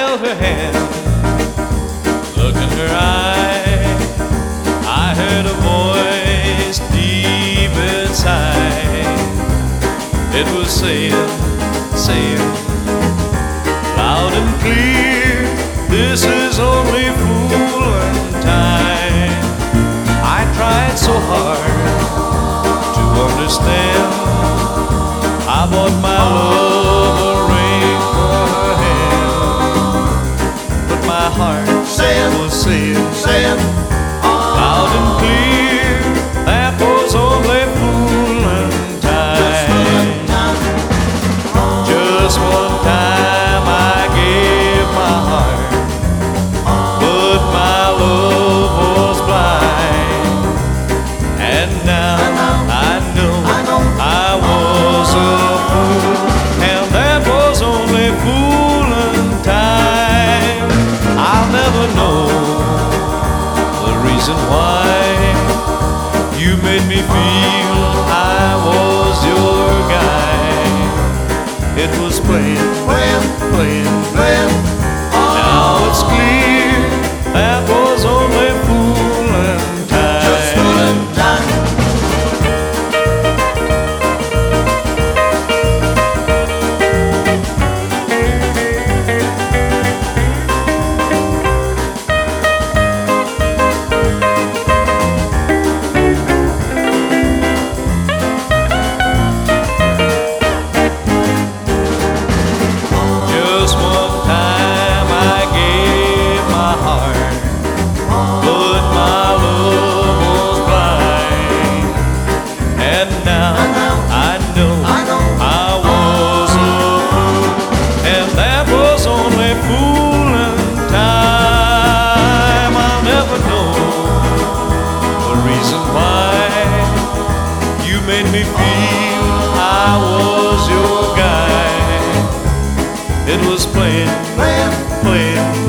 held her hand, looked in her eye. I heard a voice deep inside. It was saying, loud and clear, this is only fooling time. I tried so hard to understand. I bought my love a ring for her hand, but my heart was saying, loud and clear, that was only fooling time. Just one time I gave my heart, but my love was blind. And now I know I was a fool, and that was only fooling time. I'll never know the reason why you made me feel I was your guy. It was playing. Now it's clear that was only fooling time. Just fooling time. Just one time I gave my heart, but my love was blind. And now I know I was a fool, and that was only fooling time. I'll never know the reason why you made me feel I was your guy. It was playing.